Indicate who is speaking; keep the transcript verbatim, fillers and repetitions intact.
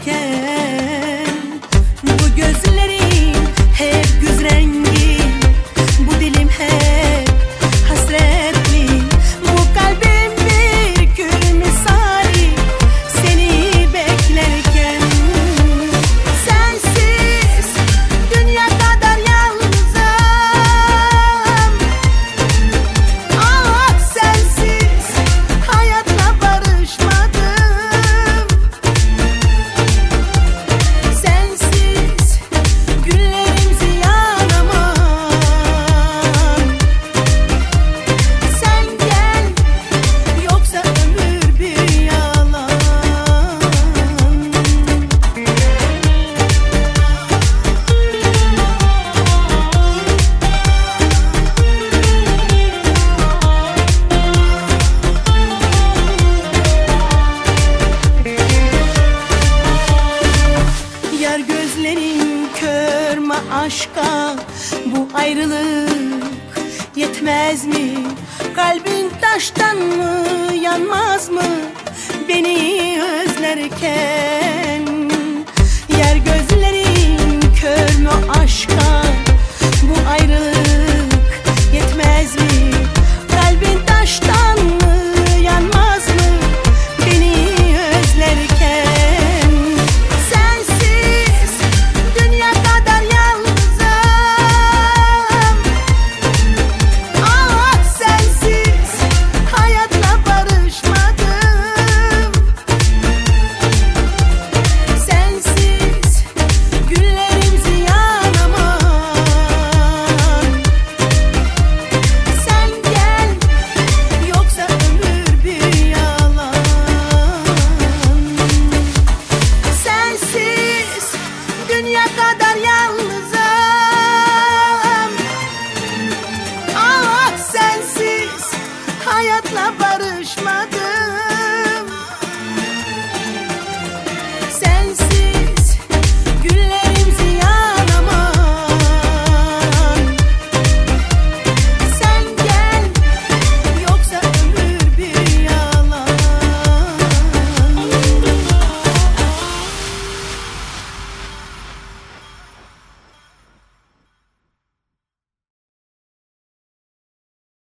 Speaker 1: beklerken. Bu gözlerin hep güz rengi, bu dilim hep hasretli, bu kalbim bir gül misali seni beklerken. Sensiz dünya kadar yalnızım, ah sensiz hayatla barışmadım. Sensiz günlerim ziyan aman. Sen gel yoksa ömür bir yalan. Yar gözlerin kör mü aşka, bu ayrılık yetmez mi? Kalbin taştan mı yanmaz mı beni özlerken?